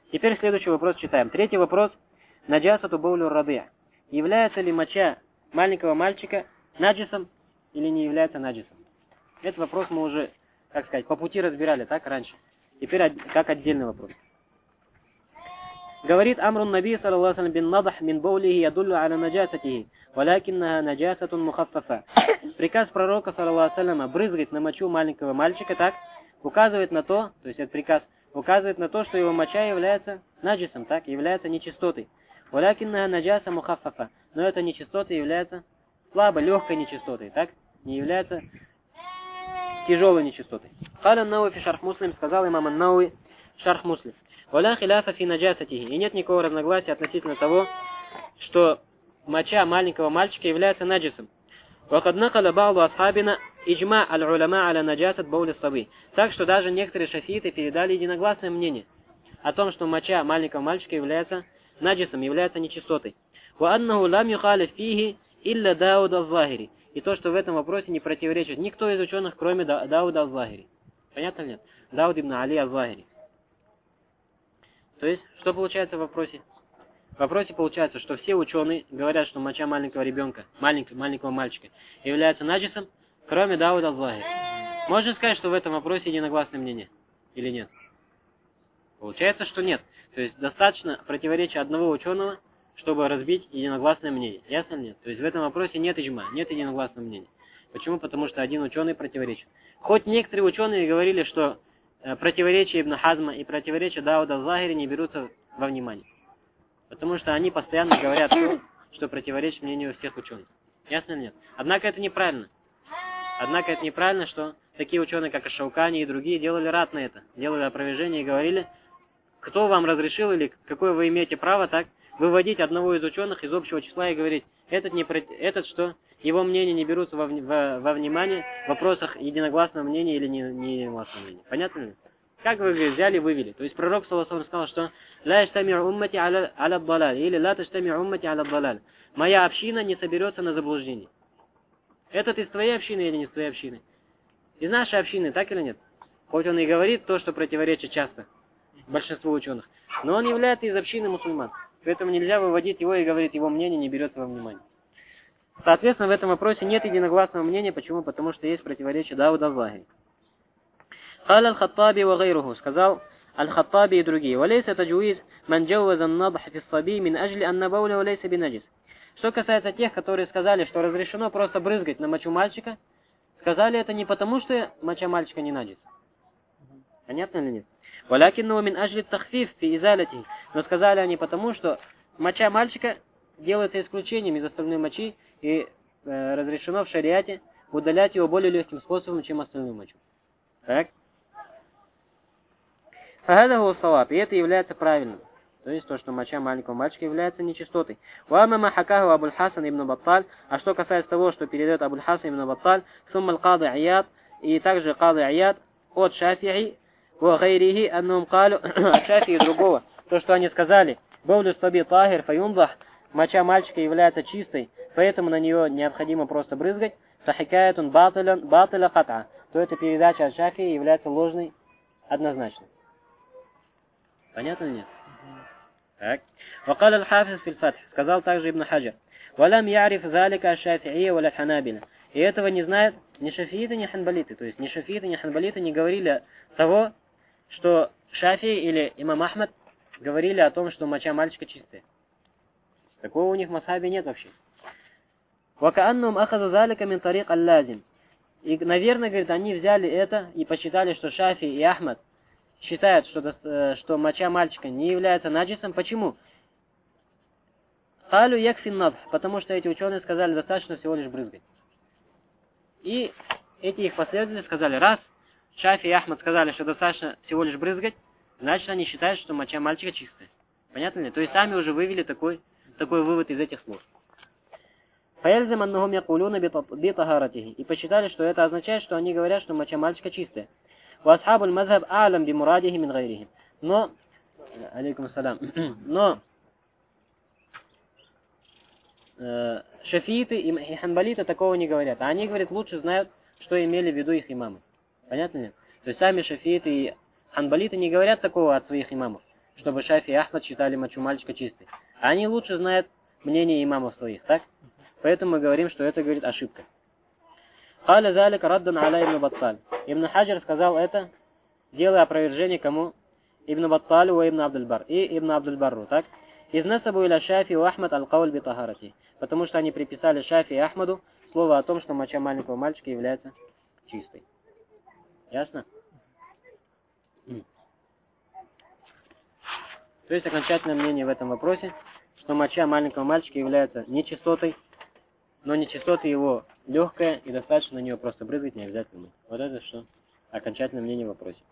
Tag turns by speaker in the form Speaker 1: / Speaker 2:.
Speaker 1: Теперь следующий вопрос читаем. Третий вопрос. Наджасату боулю рады. Является ли моча маленького мальчика наджисом или не является наджисом? Этот вопрос мы уже, как сказать, по пути разбирали, так, раньше. Теперь как отдельный вопрос. Говорит Амрун Наби, саллаллаху алейхи бин надах мин боулихи ядуллю аля наджасатихи, валякиннаха наджасатун мухаффафа. Приказ пророка, саллаллаху алейхи, брызгать на мочу маленького мальчика, так, указывает на то есть этот приказ указывает на то, что его моча является наджисом, так, является нечистотой. Валякиннаха наджаса мухаффафа. Но эта нечистота является слабой, легкой нечистотой, так, не является тяжелой нечистотой. Каля Науи фи шарх Муслим, сказал имам Науи шарх Муслим. Валя хиляфа фи наджасатихи. И нет никакого разногласия относительно того, что моча маленького мальчика является наджисом. Вакад накаля ба'ду асхабина иджма аль-уляма аля наджасат баули саби. Так что даже некоторые шафииты передали единогласное мнение о том, что моча маленького мальчика является наджисом, является нечистотой. Ва аннаху лам юхалиф фихи илля Дауд аз-Захири. И то, что в этом вопросе не противоречит никто из ученых, кроме Дауда аз-Захири. Понятно ли нет? Дауд ибн Али аз-Захири. То есть, что получается в вопросе? В вопросе получается, что все ученые говорят, что моча маленького ребенка, маленького мальчика, является наджисом, кроме Дауда аз-Захири. Можно сказать, что в этом вопросе единогласное мнение? Или нет? Получается, что нет. То есть, достаточно противоречия одного ученого, чтобы разбить единогласное мнение. Ясно ли нет? То есть, в этом вопросе нет иджма, нет единогласного мнения. Почему? Потому что один ученый противоречит. Хоть некоторые ученые говорили, что противоречия Ибн Хазма и противоречия Дауда аз-Захири не берутся во внимание. Потому что они постоянно говорят то, что противоречит мнению всех ученых. Ясно ли нет? Однако это неправильно. Однако это неправильно, что такие ученые, как Аш-Шаукани и другие, делали рад на это. Делали опровержение и говорили, кто вам разрешил или какое вы имеете право так выводить одного из ученых из общего числа и говорить, этот что его мнения не берутся во внимание в вопросах единогласного мнения или не единогласного мнения. Понятно ли? Как вы взяли, вывели. То есть пророк саллаллаху алейхи сказал, что «Ла яштами'у уммати аля ад-далаль» или «Ла таштами'у уммати аля ад-далаль». Моя община не соберется на заблуждении. Этот из твоей общины или не из твоей общины? Из нашей общины, так или нет? Хоть он и говорит то, что противоречит часто большинству ученых, но он является из общины мусульман. Поэтому нельзя выводить его и говорить, его мнение не берется во внимание. Соответственно, в этом вопросе нет единогласного мнения. Почему? Потому что есть противоречие Дауда аз-Захири. قال الخطابي وغيره, сказал Аль-Хаттаби и другие. وليس تجويز من جوز النضح في الصبي من أجل أن بوله ليس بنجس. Что касается тех, которые сказали, что разрешено просто брызгать на мочу мальчика, сказали это не потому, что моча мальчика не наджис. Понятно или нет? ولكنه من أجل التخفيف في إزالته. Но сказали они потому, что моча мальчика делается исключением из остальной мочи и разрешено в шариате удалять его более легким способом, чем остальную мочу. Так? فهذا هو الصواب. И это является правильным. То есть то, что моча маленького мальчика является нечистотой. وأما ما حكاه أبو الحسن ибн Батталь, а что касается того, что передает Абу Хасан ибн Батталь, ثم القاضي عياض, и также Кади Аяд от Шафи'и وغيره أنهم قالوا от Шафи'и и другого, то, что они сказали, баулю саби тахир фаюнзах, моча мальчика является чистой, поэтому на нее необходимо просто брызгать, фахикаятун батиля кат'a, то эта передача от Шафи'и является ложной однозначно. Понятно ли нет? Так. وقال الحافظ في الفتح, сказал также Ибн Хаджар, ولم يعرف ذلك الشافعية ولا الحنابلة. И этого не знают ни шафииты, ни ханбалиты. То есть ни шафииты, ни ханбалиты не говорили того, что Шафи или имам Ахмад говорили о том, что моча мальчика чистая. Такого у них в мазхабе нет вообще. وكأنهم أخذوا ذلك من طريق اللازم. И, наверное, говорит, они взяли это и посчитали, что Шафи и Ахмад считают, что моча мальчика не является наджисом. Почему? Халю якфин надх, потому что эти ученые сказали, достаточно всего лишь брызгать. И эти их последователи сказали, раз Шафи и Ахмад сказали, что достаточно всего лишь брызгать, значит они считают, что моча мальчика чистая. Понятно ли? То есть сами уже вывели такой вывод из этих слов. فَيَلْزَمْ أَنَّهُمْ يَقُولُونَ بِطَهَارَتِهِ. И посчитали, что это означает, что они говорят, что моча мальчика чистая. وَأَصْحَابُ الْمَذْهَبْ أَعْلَمْ بِمُرَادِهِ مِنْ غَيْرِهِمْ. Но, алейкум ассалям, но шафииты и ханбалиты такого не говорят. А они, говорят, лучше знают, что имели в виду их имамы. Понятно ли? То есть сами шафииты и ханбалиты не говорят такого от своих имамов, чтобы Шафи и Ахмад считали мочу мальчика чистой. Они лучше знают мнение имамов своих, так? Поэтому мы говорим, что это, говорит, ошибка. Халя залик раддан аля ибн Батталь. Ибн Хаджар сказал это, делая опровержение кому? Ибн Батталю и Ибн Абдульбар. И Ибн Абдульбарру, так? Из насабу иля Шафи у Ахмад аль-Кауль би-Тахарати. Потому что они приписали Шафи и Ахмаду слово о том, что моча маленького мальчика является чистой. Ясно? То есть окончательное мнение в этом вопросе, что моча маленького мальчика является нечистотой, но нечистота его легкая, и достаточно на нее просто брызгать, не обязательно мыть. Вот это что окончательное мнение в вопросе.